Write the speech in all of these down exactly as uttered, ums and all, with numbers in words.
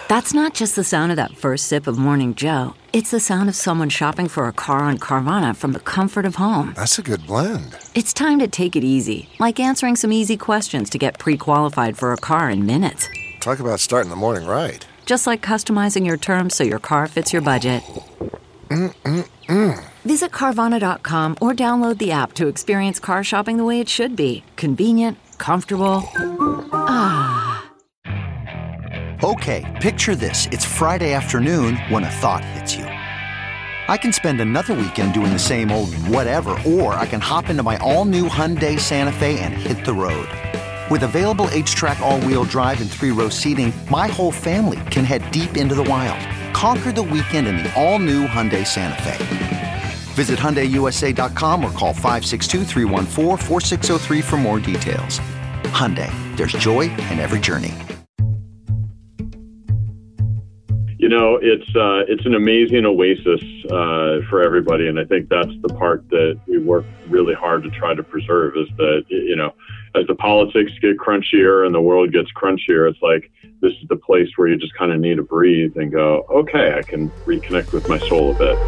That's not just the sound of that first sip of Morning Joe. It's the sound of someone shopping for a car on Carvana from the comfort of home. That's a good blend. It's time to take it easy, like answering some easy questions to get pre-qualified for a car in minutes. Talk about starting the morning right. Just like customizing your terms so your car fits your budget. Mm-mm-mm. Visit Carvana dot com or download the app to experience car shopping the way it should be. Convenient, comfortable. Ah. Okay, picture this. It's Friday afternoon when a thought hits you. I can spend another weekend doing the same old whatever, or I can hop into my all-new Hyundai Santa Fe and hit the road. With available H-Track all-wheel drive and three-row seating, my whole family can head deep into the wild. Conquer the weekend in the all-new Hyundai Santa Fe. Visit Hyundai U S A dot com or call five six two, three one four, four six zero three for more details. Hyundai, there's joy in every journey. You know, it's uh, it's an amazing oasis uh, for everybody, and I think that's the part that we work really hard to try to preserve. Is that, you know, as the politics get crunchier and the world gets crunchier, it's like this is the place where you just kind of need to breathe and go, okay, I can reconnect with my soul a bit.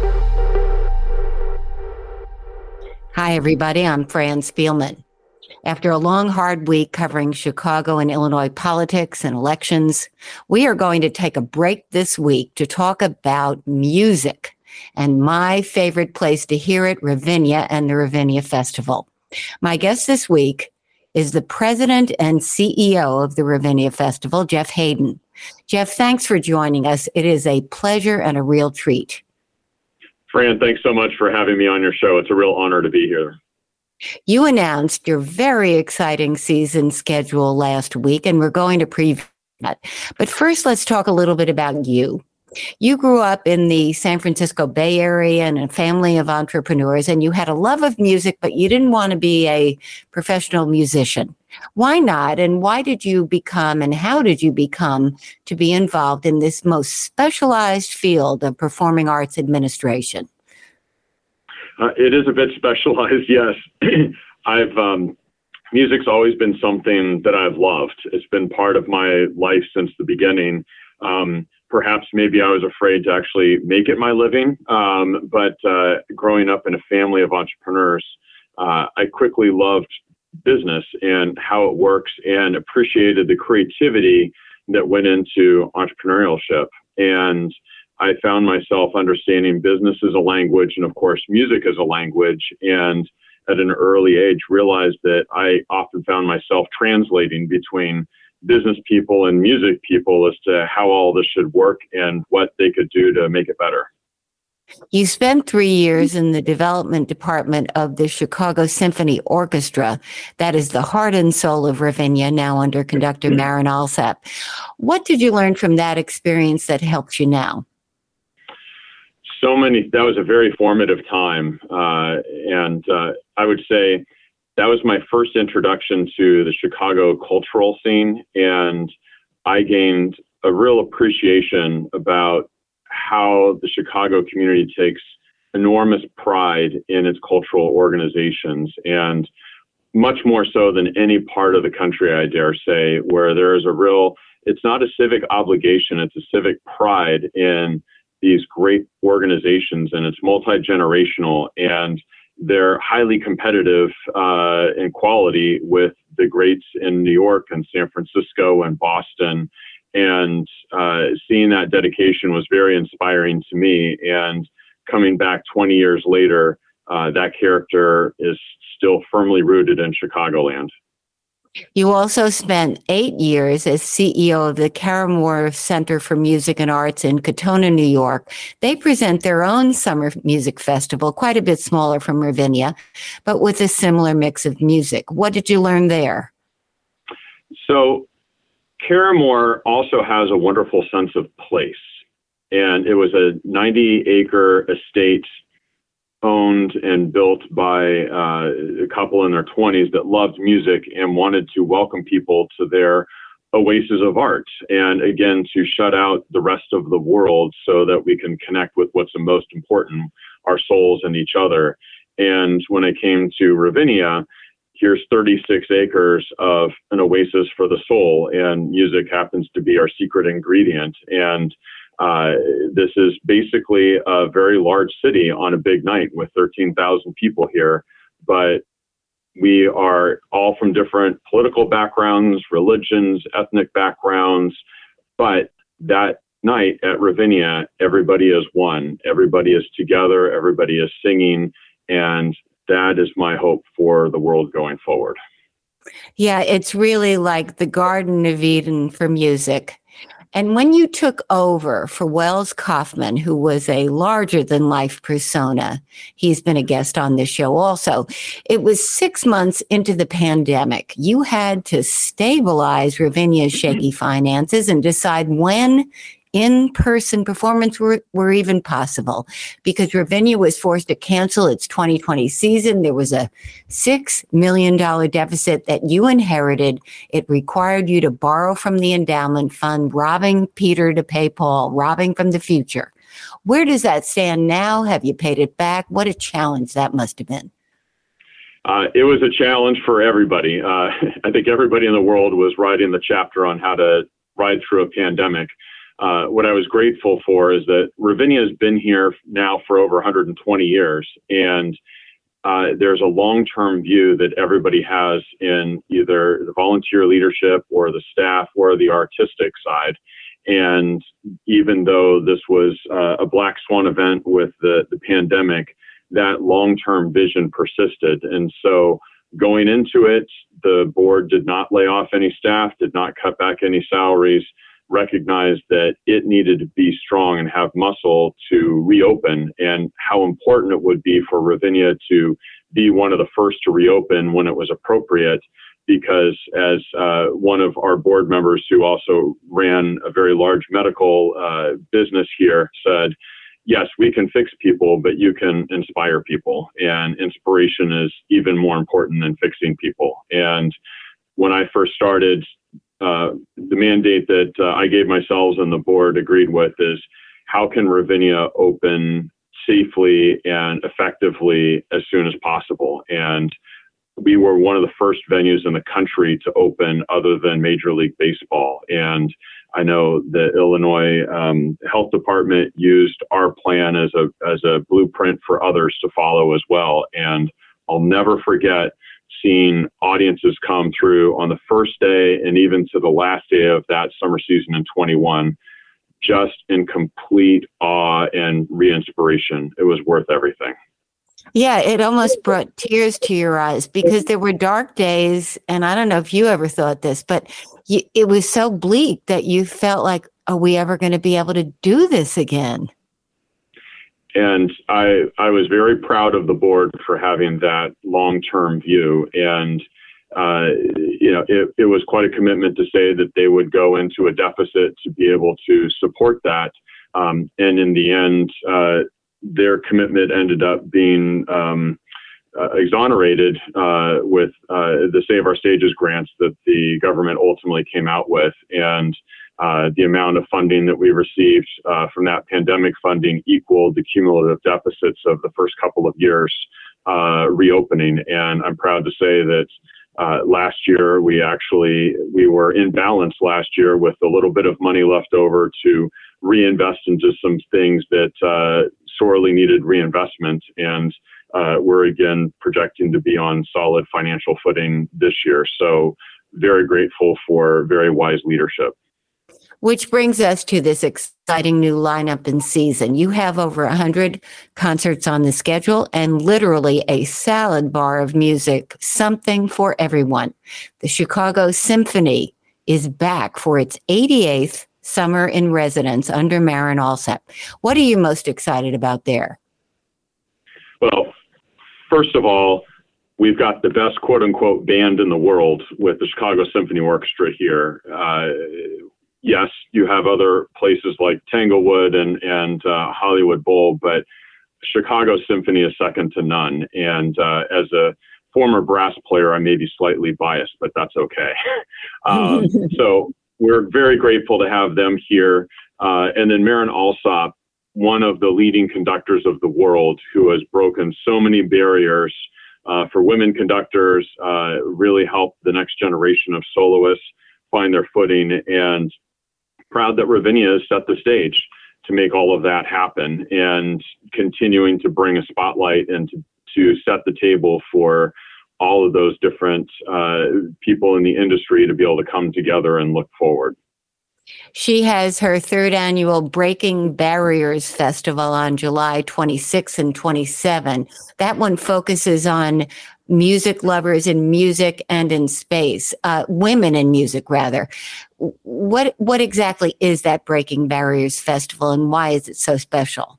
Hi, everybody. I'm Fran Spielman. After a long, hard week covering Chicago and Illinois politics and elections, we are going to take a break this week to talk about music and my favorite place to hear it, Ravinia and the Ravinia Festival. My guest this week is the president and C E O of the Ravinia Festival, Jeff Hayden. Jeff, thanks for joining us. It is a pleasure and a real treat. Fran, thanks so much for having me on your show. It's a real honor to be here. You announced your very exciting season schedule last week, and we're going to preview that. But first, let's talk a little bit about you. You grew up in the San Francisco Bay Area in a family of entrepreneurs, and you had a love of music, but you didn't want to be a professional musician. Why not? And why did you become, and how did you become to be involved in this most specialized field of performing arts administration? Uh, it is a bit specialized, yes. I've um, music's always been something that I've loved. It's been part of my life since the beginning. Um, perhaps maybe I was afraid to actually make it my living, um, but uh, growing up in a family of entrepreneurs, uh, I quickly loved business and how it works and appreciated the creativity that went into entrepreneurship. And I found myself understanding business as a language and, of course, music as a language. And at an early age, realized that I often found myself translating between business people and music people as to how all this should work and what they could do to make it better. You spent three years in the development department of the Chicago Symphony Orchestra. That is the heart and soul of Ravinia, now under conductor Marin Alsap. What did you learn from that experience that helps you now? So many, that was a very formative time. Uh, and uh, I would say that was my first introduction to the Chicago cultural scene. And I gained a real appreciation about how the Chicago community takes enormous pride in its cultural organizations, and much more so than any part of the country, I dare say, where there is a real, it's not a civic obligation, it's a civic pride in these great organizations, and it's multi-generational, and they're highly competitive uh, in quality with the greats in New York and San Francisco and Boston. And uh, seeing that dedication was very inspiring to me. And coming back twenty years later, uh, that character is still firmly rooted in Chicagoland. You also spent eight years as C E O of the Caramore Center for Music and Arts in Katona, New York. They present their own summer music festival, quite a bit smaller from Ravinia, but with a similar mix of music. What did you learn there? So Caramore also has a wonderful sense of place. And it was a ninety acre estate owned and built by uh, a couple in their twenties that loved music and wanted to welcome people to their oasis of art. And again, to shut out the rest of the world so that we can connect with what's the most important, our souls and each other. And when I came to Ravinia, here's thirty-six acres of an oasis for the soul, and music happens to be our secret ingredient. And uh, this is basically a very large city on a big night with thirteen thousand people here. But we are all from different political backgrounds, religions, ethnic backgrounds. But that night at Ravinia, everybody is one. Everybody is together. Everybody is singing. And that is my hope for the world going forward. Yeah, it's really like the Garden of Eden for music. And when you took over for Wells Kaufman, who was a larger than life persona, he's been a guest on this show also. It was six months into the pandemic. You had to stabilize Ravinia's shaky finances and decide when in-person performance were, were even possible, because Ravinia was forced to cancel its twenty twenty season. There was a six million dollars deficit that you inherited. It required you to borrow from the endowment fund, robbing Peter to pay Paul, robbing from the future. Where does that stand now? Have you paid it back? What a challenge that must have been. Uh, it was a challenge for everybody. Uh, I think everybody in the world was writing the chapter on how to ride through a pandemic. Uh, what I was grateful for is that Ravinia has been here now for over one hundred twenty years, and uh, there's a long-term view that everybody has in either the volunteer leadership or the staff or the artistic side. And even though this was uh, a black swan event with the, the pandemic, that long-term vision persisted. And so going into it, the board did not lay off any staff, did not cut back any salaries, recognized that it needed to be strong and have muscle to reopen, and how important it would be for Ravinia to be one of the first to reopen when it was appropriate. Because as uh, one of our board members who also ran a very large medical uh, business here said, yes, we can fix people, but you can inspire people. And inspiration is even more important than fixing people. And when I first started, Uh, the mandate that uh, I gave myself and the board agreed with is, how can Ravinia open safely and effectively as soon as possible? And we were one of the first venues in the country to open other than Major League Baseball. And I know the Illinois um, Health Department used our plan as a as a blueprint for others to follow as well. And I'll never forget seeing audiences come through on the first day and even to the last day of that summer season in twenty-one, just in complete awe and re-inspiration. It was worth everything. Yeah, it almost brought tears to your eyes, because there were dark days, and I don't know if you ever thought this, but you, it was so bleak that you felt like, are we ever going to be able to do this again? And I, I was very proud of the board for having that long-term view. And, uh, you know, it, it was quite a commitment to say that they would go into a deficit to be able to support that. Um, and in the end, uh, their commitment ended up being um, uh, exonerated uh, with uh, the Save Our Stages grants that the government ultimately came out with. And Uh, the amount of funding that we received uh, from that pandemic funding equaled the cumulative deficits of the first couple of years uh, reopening. And I'm proud to say that uh, last year we actually, we were in balance last year with a little bit of money left over to reinvest into some things that uh, sorely needed reinvestment. And uh, we're again projecting to be on solid financial footing this year. So very grateful for very wise leadership. Which brings us to this exciting new lineup and season. You have over one hundred concerts on the schedule and literally a salad bar of music, something for everyone. The Chicago Symphony is back for its eighty-eighth Summer in Residence under Marin Alsop. What are you most excited about there? Well, first of all, we've got the best quote unquote band in the world with the Chicago Symphony Orchestra here. Uh, Yes, you have other places like Tanglewood and, and uh, Hollywood Bowl, but Chicago Symphony is second to none. And uh, as a former brass player, I may be slightly biased, but that's okay. um, so we're very grateful to have them here. Uh, and then Marin Alsop, one of the leading conductors of the world, who has broken so many barriers uh, for women conductors, uh, really help the next generation of soloists find their footing, and proud that Ravinia has set the stage to make all of that happen, and continuing to bring a spotlight and to, to set the table for all of those different uh, people in the industry to be able to come together and look forward. She has her third annual Breaking Barriers Festival on July twenty-sixth and twenty-seventh. That one focuses on music lovers in music and in space, uh, women in music, rather. What what exactly is that Breaking Barriers Festival, and why is it so special?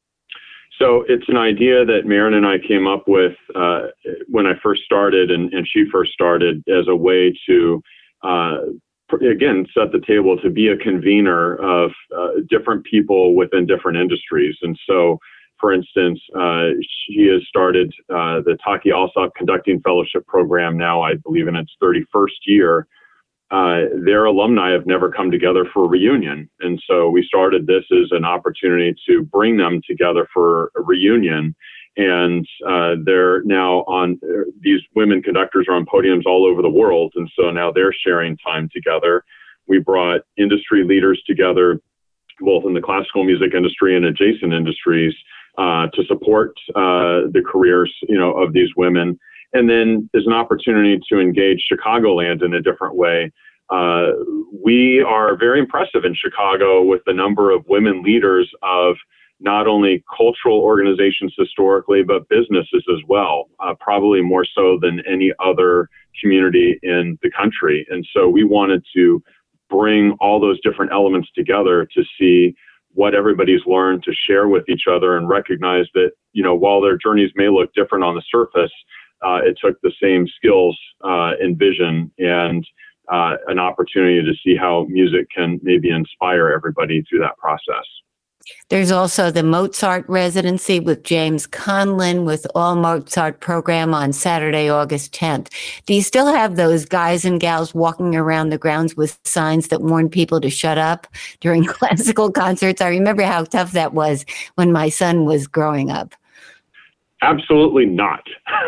So it's an idea that Maren and I came up with uh, when I first started, and, and she first started, as a way to, uh, again, set the table to be a convener of uh, different people within different industries. And so, for instance, uh, she has started uh, the Taki Alsop Conducting Fellowship Program now, I believe, in its thirty-first year. Uh, their alumni have never come together for a reunion. And so we started this as an opportunity to bring them together for a reunion. And uh, they're now on, these women conductors are on podiums all over the world. And so now they're sharing time together. We brought industry leaders together, both in the classical music industry and adjacent industries, uh, to support uh, the careers, you know, of these women. And then there's an opportunity to engage Chicagoland in a different way. Uh, we are very impressive in Chicago with the number of women leaders of not only cultural organizations historically, but businesses as well, uh, probably more so than any other community in the country. And so we wanted to bring all those different elements together to see what everybody's learned, to share with each other, and recognize that, you know, while their journeys may look different on the surface, Uh, it took the same skills uh, and vision, and uh, an opportunity to see how music can maybe inspire everybody through that process. There's also the Mozart residency with James Conlin with All Mozart program on Saturday, August tenth. Do you still have those guys and gals walking around the grounds with signs that warn people to shut up during classical concerts? I remember how tough that was when my son was growing up. Absolutely not.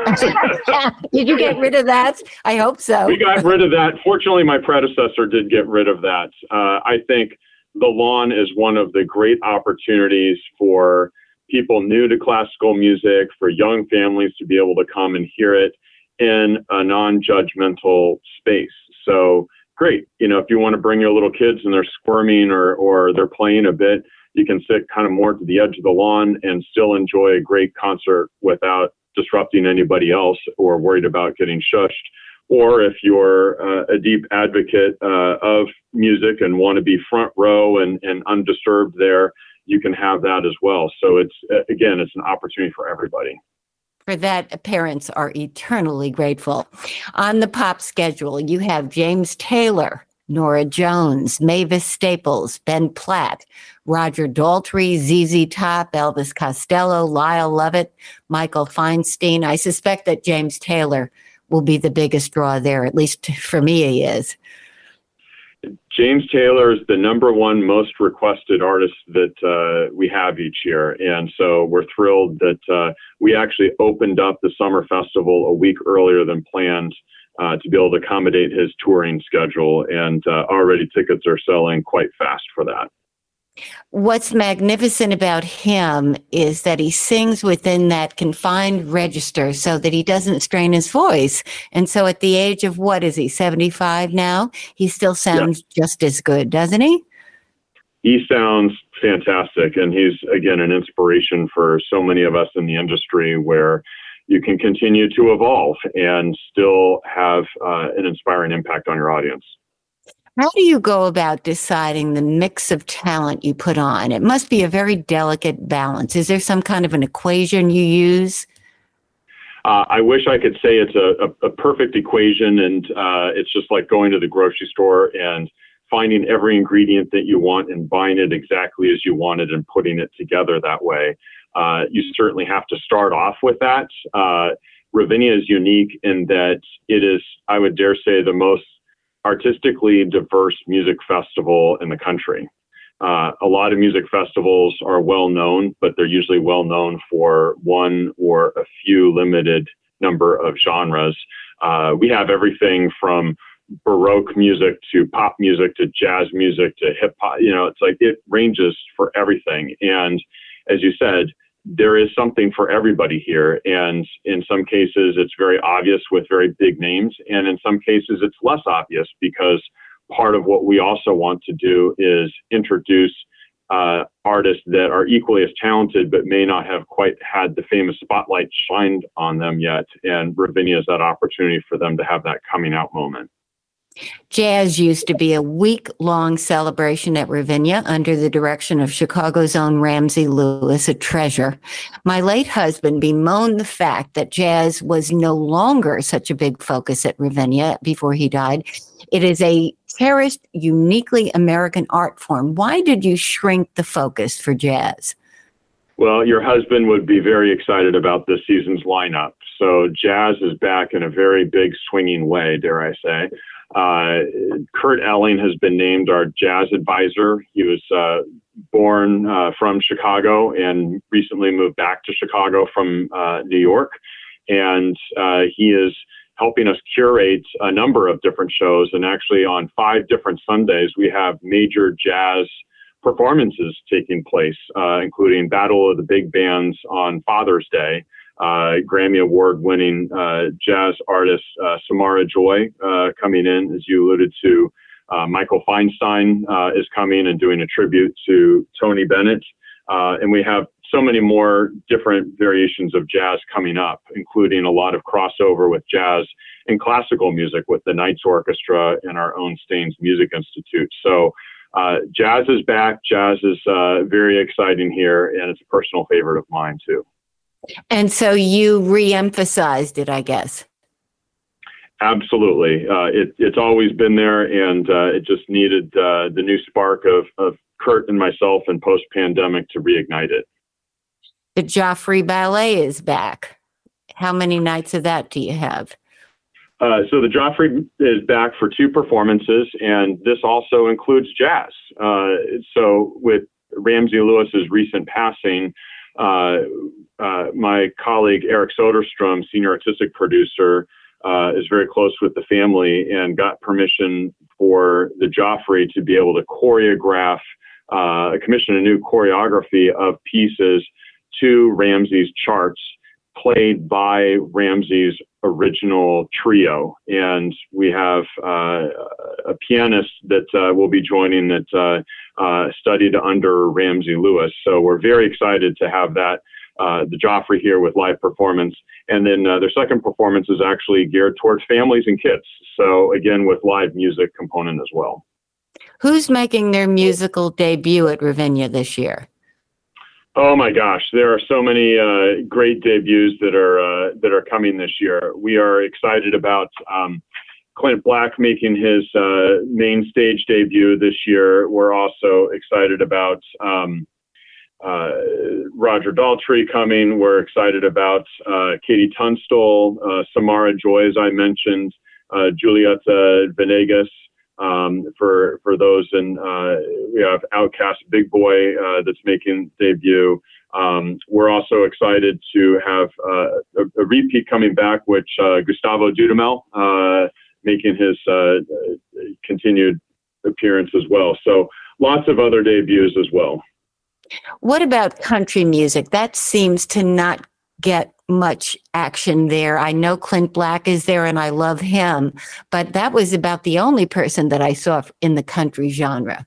Did you get rid of that? I hope so. We got rid of that. Fortunately, my predecessor did get rid of that. Uh, I think the lawn is one of the great opportunities for people new to classical music, for young families to be able to come and hear it in a non-judgmental space. So great. You know, if you want to bring your little kids and they're squirming or, or they're playing a bit, you can sit kind of more to the edge of the lawn and still enjoy a great concert without disrupting anybody else or worried about getting shushed. Or if you're uh, a deep advocate uh, of music and want to be front row and, and undisturbed there, you can have that as well. So it's, again, it's an opportunity for everybody. For that, parents are eternally grateful. On the pop schedule, you have James Taylor, Norah Jones, Mavis Staples, Ben Platt, Roger Daltrey, Z Z Top, Elvis Costello, Lyle Lovett, Michael Feinstein. I suspect that James Taylor will be the biggest draw there, at least for me he is. James Taylor is the number one most requested artist that uh, we have each year. And so we're thrilled that uh, we actually opened up the summer festival a week earlier than planned uh, to be able to accommodate his touring schedule. And uh, already tickets are selling quite fast for that. What's magnificent about him is that he sings within that confined register so that he doesn't strain his voice. And so at the age of, what is he, seventy-five now? He still sounds yeah. just as good, doesn't he? He sounds fantastic. And he's, again, an inspiration for so many of us in the industry, where you can continue to evolve and still have uh, an inspiring impact on your audience. How do you go about deciding the mix of talent you put on? It must be a very delicate balance. Is there some kind of an equation you use? Uh, I wish I could say it's a, a, a perfect equation, and uh, it's just like going to the grocery store and finding every ingredient that you want and buying it exactly as you want it and putting it together that way. Uh, you certainly have to start off with that. Uh, Ravinia is unique in that it is, I would dare say, the most artistically diverse music festival in the country. Uh, a lot of music festivals are well known, but they're usually well known for one or a few limited number of genres. Uh, we have everything from Baroque music to pop music to jazz music to hip hop. You know, it's like it ranges for everything. And as you said, there is something for everybody here. And in some cases, it's very obvious with very big names. And in some cases, it's less obvious, because part of what we also want to do is introduce uh, artists that are equally as talented, but may not have quite had the famous spotlight shined on them yet. And Ravinia is that opportunity for them to have that coming out moment. Jazz used to be a week-long celebration at Ravinia under the direction of Chicago's own Ramsey Lewis, a treasure. My late husband bemoaned the fact that jazz was no longer such a big focus at Ravinia before he died. It is a cherished, uniquely American art form. Why did you shrink the focus for jazz? Well, your husband would be very excited about this season's lineup. So jazz is back in a very big swinging way, dare I say. Uh, Kurt Elling has been named our jazz advisor. He was uh, born uh, from Chicago and recently moved back to Chicago from uh, New York. And uh, he is helping us curate a number of different shows. And actually on five different Sundays, we have major jazz performances taking place, uh, including Battle of the Big Bands on Father's Day. Uh, Grammy Award winning uh, jazz artist uh, Samara Joy uh, coming in, as you alluded to. Uh, Michael Feinstein uh, is coming and doing a tribute to Tony Bennett. Uh, and we have so many more different variations of jazz coming up, including a lot of crossover with jazz and classical music with the Knights Orchestra and our own Staines Music Institute. So uh, jazz is back. Jazz is uh, very exciting here, and it's a personal favorite of mine, too. And so you re-emphasized it, I guess. Absolutely. Uh, it, it's always been there, and uh, it just needed uh, the new spark of, of Kurt and myself in post-pandemic to reignite it. The Joffrey Ballet is back. How many nights of that do you have? Uh, so the Joffrey is back for two performances, and this also includes jazz. Uh, so with Ramsey Lewis's recent passing, uh, uh, my colleague Eric Soderstrom, senior artistic producer, uh, is very close with the family and got permission for the Joffrey to be able to choreograph, uh, commission a new choreography of pieces to Ramsey's charts, played by Ramsey's original trio. And we have uh, a pianist that uh, will be joining that uh, uh, studied under Ramsey Lewis. So we're very excited to have that, uh, the Joffrey here with live performance. And then uh, their second performance is actually geared towards families and kids. So again, with live music component as well. Who's making their musical debut at Ravinia this year? Oh my gosh, there are so many uh, great debuts that are uh, that are coming this year. We are excited about um, Clint Black making his uh, main stage debut this year. We're also excited about um, uh, Roger Daltrey coming. We're excited about uh, Katie Tunstall, uh, Samara Joy, as I mentioned, uh, Julieta Venegas. Um, for for those, and uh, we have Outcast Big Boy uh, that's making debut. Um, we're also excited to have uh, a, a repeat coming back, which uh, Gustavo Dudamel uh, making his uh, continued appearance as well. So lots of other debuts as well. What about country music? That seems to not get much action there. I know Clint Black is there and I love him, but that was about the only person that I saw in the country genre.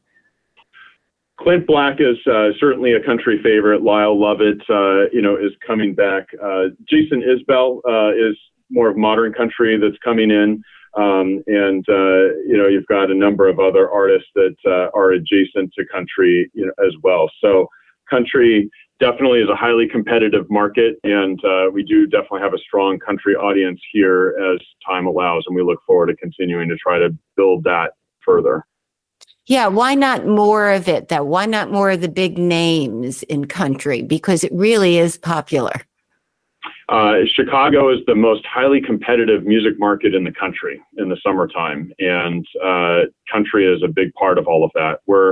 Clint Black is uh, certainly a country favorite. Lyle Lovett, uh, you know, is coming back. Uh, Jason Isbell uh, is more of modern country that's coming in. Um, and, uh, you know, you've got a number of other artists that uh, are adjacent to country, you know, as well. So country definitely is a highly competitive market, and uh, we do definitely have a strong country audience here as time allows, and we look forward to continuing to try to build that further. Yeah, why not more of it, though? Why not more of the big names in country? Because it really is popular. Uh, Chicago is the most highly competitive music market in the country in the summertime, and uh, country is a big part of all of that. We're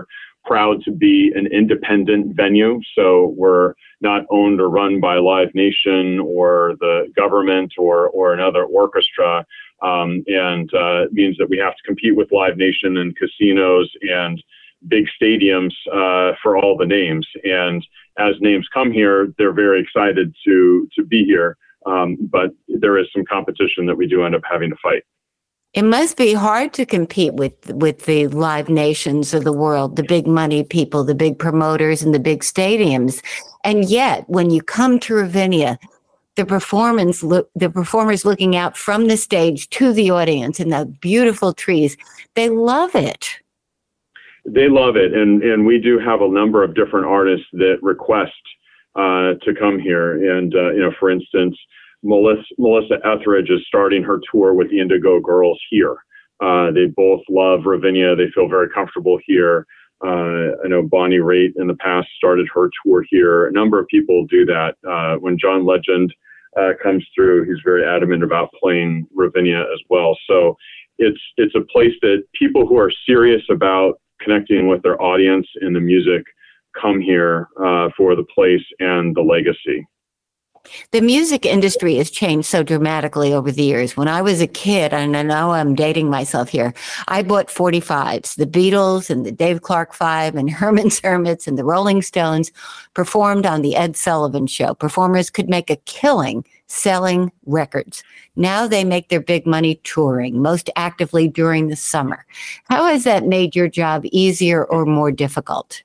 proud to be an independent venue. So we're not owned or run by Live Nation or the government or, or another orchestra. Um, and uh, it means that we have to compete with Live Nation and casinos and big stadiums uh, for all the names. And as names come here, they're very excited to to be here. Um, but there is some competition that we do end up having to fight. It must be hard to compete with with the Live Nations of the world, the big money people, the big promoters, and the big stadiums. And yet, when you come to Ravinia, the performance look, the performers looking out from the stage to the audience in the beautiful trees, they love it. They love it, and and we do have a number of different artists that request uh, to come here. And uh, you know, for instance, Melissa, Melissa Etheridge is starting her tour with the Indigo Girls here. Uh, they both love Ravinia. They feel very comfortable here. Uh, I know Bonnie Raitt in the past started her tour here. A number of people do that. Uh, when John Legend uh, comes through, he's very adamant about playing Ravinia as well. So it's it's a place that people who are serious about connecting with their audience and the music come here uh, for the place and the legacy. The music industry has changed so dramatically over the years. When I was a kid, and I know I'm dating myself here, I bought forty-fives. The Beatles and the Dave Clark Five and Herman's Hermits and the Rolling Stones performed on the Ed Sullivan Show. Performers could make a killing selling records. Now they make their big money touring, most actively during the summer. How has that made your job easier or more difficult?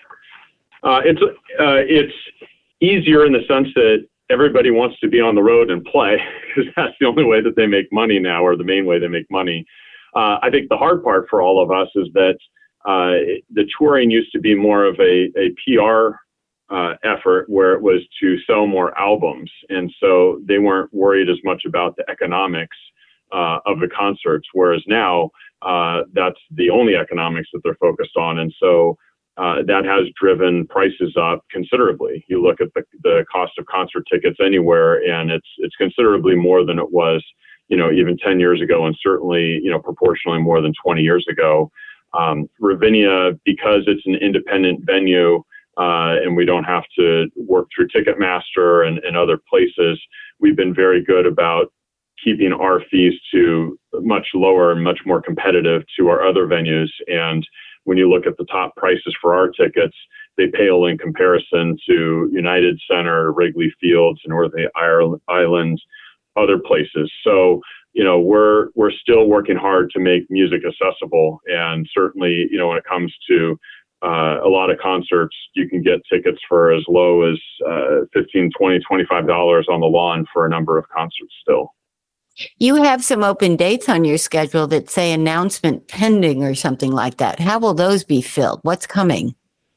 Uh, it's uh, it's easier in the sense that everybody wants to be on the road and play, because that's the only way that they make money now, or the main way they make money. Uh, I think the hard part for all of us is that uh, the touring used to be more of a, a P R uh, effort where it was to sell more albums. And so they weren't worried as much about the economics uh, of the concerts, whereas now uh, that's the only economics that they're focused on. And so Uh, that has driven prices up considerably. You look at the, the cost of concert tickets anywhere, and it's it's considerably more than it was, you know, even ten years ago, and certainly, you know, proportionally more than twenty years ago. Um, Ravinia, because it's an independent venue, uh, and we don't have to work through Ticketmaster and, and other places, we've been very good about keeping our fees to much lower and much more competitive to our other venues. And when you look at the top prices for our tickets, they pale in comparison to United Center, Wrigley Fields, North Island, other places. So, you know, we're we're still working hard to make music accessible. And certainly, you know, when it comes to uh, a lot of concerts, you can get tickets for as low as uh, fifteen, twenty, twenty-five dollars on the lawn for a number of concerts still. You have some open dates on your schedule that say announcement pending or something like that. How will those be filled? What's coming?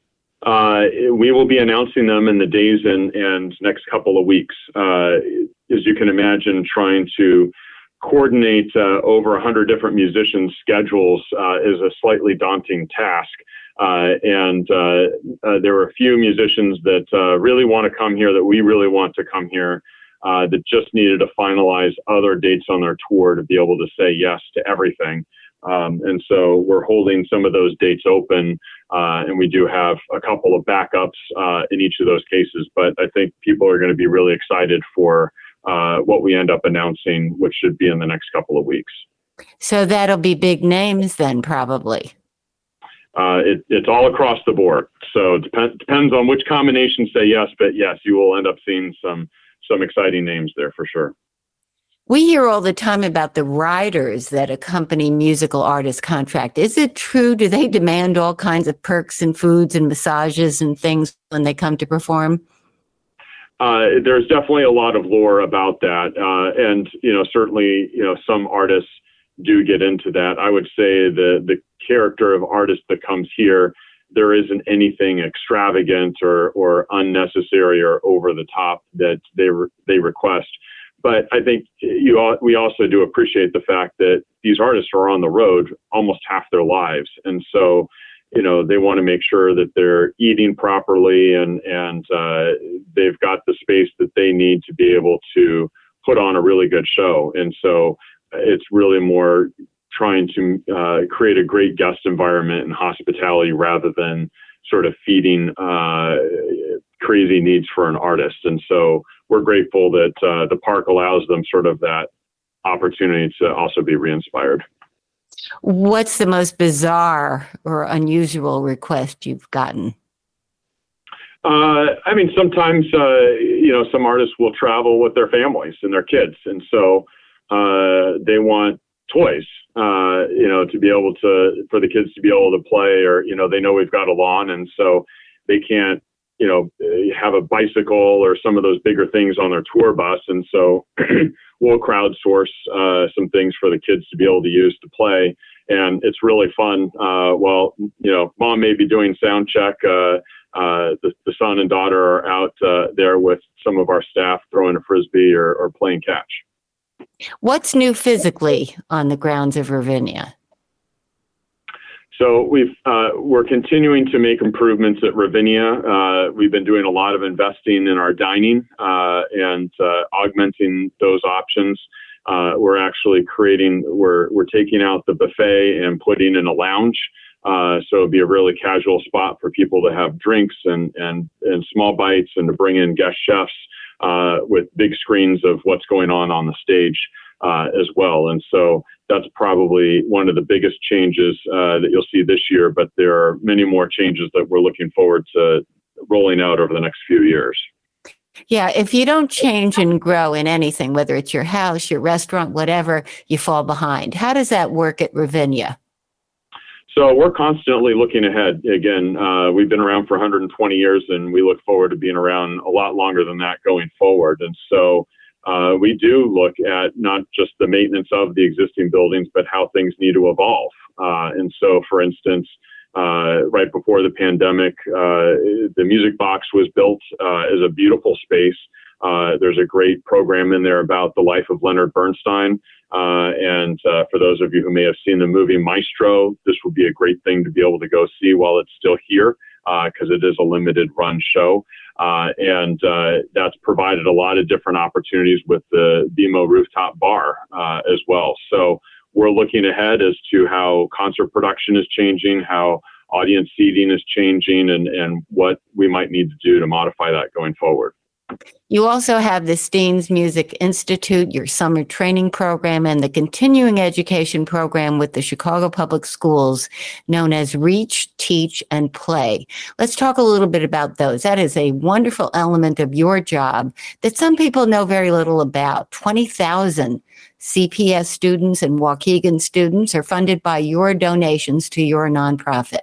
Uh, we will be announcing them in the days and, and next couple of weeks. Uh, as you can imagine, trying to coordinate uh, over one hundred different musicians' schedules uh, is a slightly daunting task. Uh, and uh, uh, there were a few musicians that uh, really want to come here, that we really want to come here. Uh, that just needed to finalize other dates on their tour to be able to say yes to everything. Um, and so we're holding some of those dates open, uh, and we do have a couple of backups uh, in each of those cases. But I think people are going to be really excited for uh, what we end up announcing, which should be in the next couple of weeks. So that'll be big names then, probably. Uh, it, it's all across the board. So it depend, depends on which combinations say yes, but yes, you will end up seeing some some exciting names there for sure. We hear all the time about the riders that accompany musical artists' contract. Is it true? Do they demand all kinds of perks and foods and massages and things when they come to perform? Uh, there's definitely a lot of lore about that. Uh, and, you know, certainly, you know, some artists do get into that. I would say the, the character of artist that comes here, there isn't anything extravagant or, or unnecessary or over the top that they re- they request. But I think you all, we also do appreciate the fact that these artists are on the road almost half their lives. And so, you know, they want to make sure that they're eating properly and, and uh, they've got the space that they need to be able to put on a really good show. And so it's really more trying to uh, create a great guest environment and hospitality rather than sort of feeding uh, crazy needs for an artist. And so we're grateful that uh, the park allows them sort of that opportunity to also be re-inspired. What's the most bizarre or unusual request you've gotten? Uh, I mean, sometimes, uh, you know, some artists will travel with their families and their kids. And so uh, they want toys, uh, you know, to be able to, for the kids to be able to play, or, you know, they know we've got a lawn and so they can't, you know, have a bicycle or some of those bigger things on their tour bus. And so we'll crowdsource uh, some things for the kids to be able to use to play. And it's really fun. Uh, well, you know, mom may be doing sound check. Uh, uh, the, the son and daughter are out uh, there with some of our staff throwing a Frisbee or, or playing catch. What's new physically on the grounds of Ravinia? So we've, uh, we're continuing to make improvements at Ravinia. Uh, we've been doing a lot of investing in our dining uh, and uh, augmenting those options. Uh, we're actually creating, we're, we're taking out the buffet and putting in a lounge. Uh, so it'll be a really casual spot for people to have drinks and, and, and small bites, and to bring in guest chefs uh, with big screens of what's going on on the stage uh, as well. And so that's probably one of the biggest changes uh, that you'll see this year, but there are many more changes that we're looking forward to rolling out over the next few years. Yeah, if you don't change and grow in anything, whether it's your house, your restaurant, whatever, you fall behind. How does that work at Ravinia? So we're constantly looking ahead. Again, uh, we've been around for one hundred twenty years, and we look forward to being around a lot longer than that going forward. And so uh, we do look at not just the maintenance of the existing buildings, but how things need to evolve. Uh, and so, for instance, uh, right before the pandemic, uh, the Music Box was built uh, as a beautiful space. Uh, there's a great program in there about the life of Leonard Bernstein. Uh, and uh, for those of you who may have seen the movie Maestro, this would be a great thing to be able to go see while it's still here, because uh, it is a limited run show. Uh, and uh, that's provided a lot of different opportunities with the B M O Rooftop Bar uh, as well. So we're looking ahead as to how concert production is changing, how audience seating is changing, and, and what we might need to do to modify that going forward. You also have the Steens Music Institute, your summer training program, and the continuing education program with the Chicago Public Schools known as Reach, Teach, and Play. Let's talk a little bit about those. That is a wonderful element of your job that some people know very little about. twenty thousand C P S students and Waukegan students are funded by your donations to your nonprofit.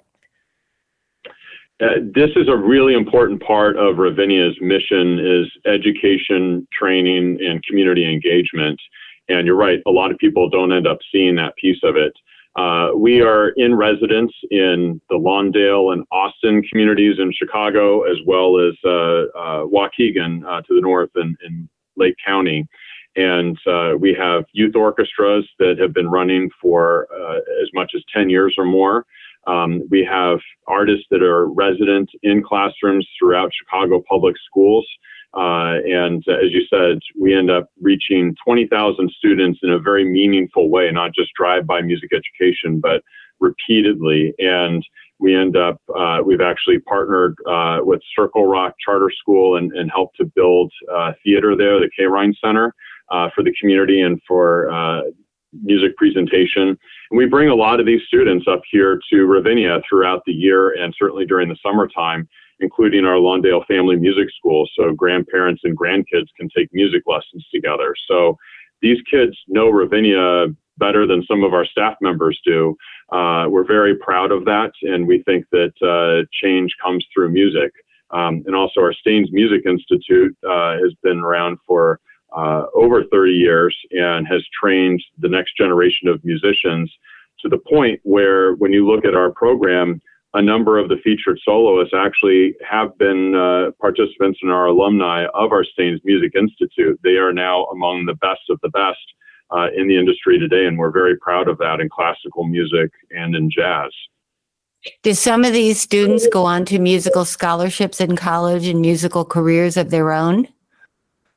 Uh, this is a really important part of Ravinia's mission, is education, training, and community engagement. And you're right, a lot of people don't end up seeing that piece of it. Uh, we are in residence in the Lawndale and Austin communities in Chicago, as well as uh, uh, Waukegan uh, to the north in, in Lake County. And uh, we have youth orchestras that have been running for uh, as much as ten years or more. Um, we have artists that are resident in classrooms throughout Chicago public schools. Uh, and uh, as you said, we end up reaching twenty thousand students in a very meaningful way, not just drive-by music education, but repeatedly. And we end up, uh, we've actually partnered uh, with Circle Rock Charter School and, and helped to build uh, theater there, the K. Rhine Center, uh, for the community and for uh, music presentation. And we bring a lot of these students up here to Ravinia throughout the year, and certainly during the summertime, including our Lawndale Family Music School. So grandparents and grandkids can take music lessons together. So these kids know Ravinia better than some of our staff members do. Uh, we're very proud of that, and we think that uh, change comes through music. Um, and also our Steens Music Institute uh, has been around for Uh, over thirty years and has trained the next generation of musicians to the point where, when you look at our program, a number of the featured soloists actually have been uh, participants in our alumni of our Steens Music Institute. They are now among the best of the best uh, in the industry today, and we're very proud of that in classical music and in jazz. Do some of these students go on to musical scholarships in college and musical careers of their own?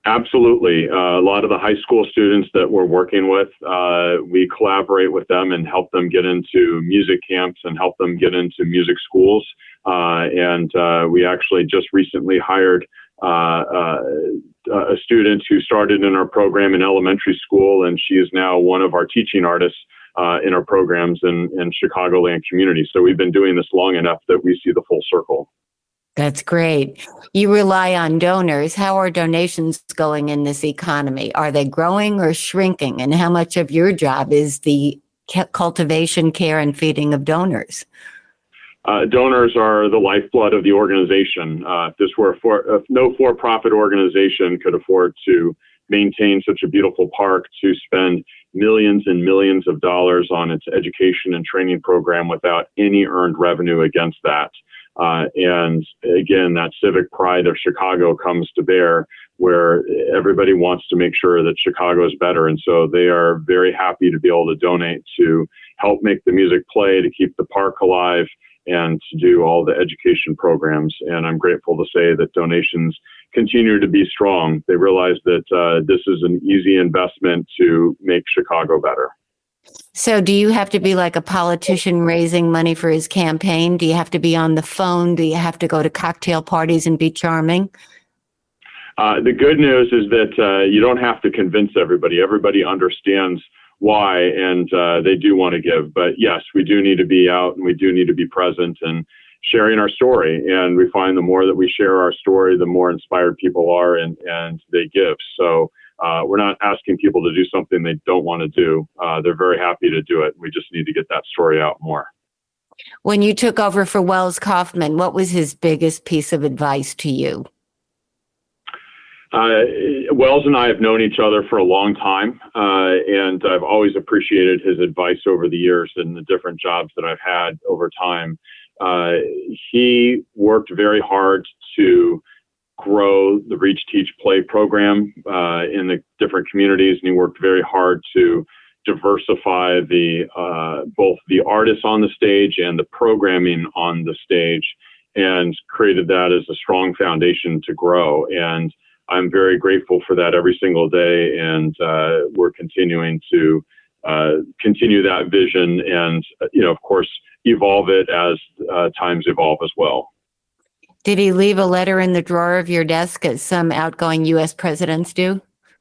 Absolutely. Uh, a lot of the high school students that we're working with, uh, we collaborate with them and help them get into music camps and help them get into music schools. Uh, and uh, we actually just recently hired uh, uh, a student who started in our program in elementary school, and she is now one of our teaching artists uh, in our programs in, in Chicagoland community. So we've been doing this long enough that we see the full circle. That's great. You rely on donors. How are donations going in this economy? Are they growing or shrinking? And how much of your job is the cultivation, care, and feeding of donors? Uh, donors are the lifeblood of the organization. Uh, if this were for, if no for-profit organization could afford to maintain such a beautiful park, to spend millions and millions of dollars on its education and training program without any earned revenue against that. Uh, and again, that civic pride of Chicago comes to bear, where everybody wants to make sure that Chicago is better. And so they are very happy to be able to donate to help make the music play, to keep the park alive, and to do all the education programs. And I'm grateful to say that donations continue to be strong. They realize that uh, this is an easy investment to make Chicago better. So do you have to be like a politician raising money for his campaign? Do you have to be on the phone? Do you have to go to cocktail parties and be charming? Uh, the good news is that uh, you don't have to convince everybody. Everybody understands why, and uh, they do want to give. But yes, we do need to be out, and we do need to be present and sharing our story. And we find the more that we share our story, the more inspired people are, and, and they give. So Uh, we're not asking people to do something they don't want to do. Uh, they're very happy to do it. We just need to get that story out more. When you took over for Wells Kaufman, what was his biggest piece of advice to you? Uh, Wells and I have known each other for a long time, uh, and I've always appreciated his advice over the years and the different jobs that I've had over time. Uh, he worked very hard to grow the Reach, Teach, Play program uh, in the different communities, and he worked very hard to diversify the uh, both the artists on the stage and the programming on the stage, and created that as a strong foundation to grow. And I'm very grateful for that every single day, and uh, we're continuing to uh, continue that vision, and you know, of course, evolve it as uh, times evolve as well. Did he leave a letter in the drawer of your desk, as some outgoing U S presidents do?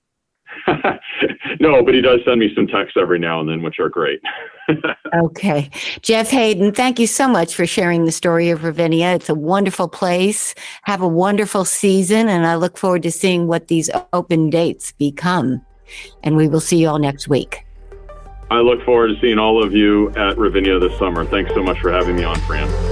No, but he does send me some texts every now and then, which are great. Okay. Jeff Hayden, thank you so much for sharing the story of Ravinia. It's a wonderful place. Have a wonderful season, and I look forward to seeing what these open dates become. And we will see you all next week. I look forward to seeing all of you at Ravinia this summer. Thanks so much for having me on, Fran.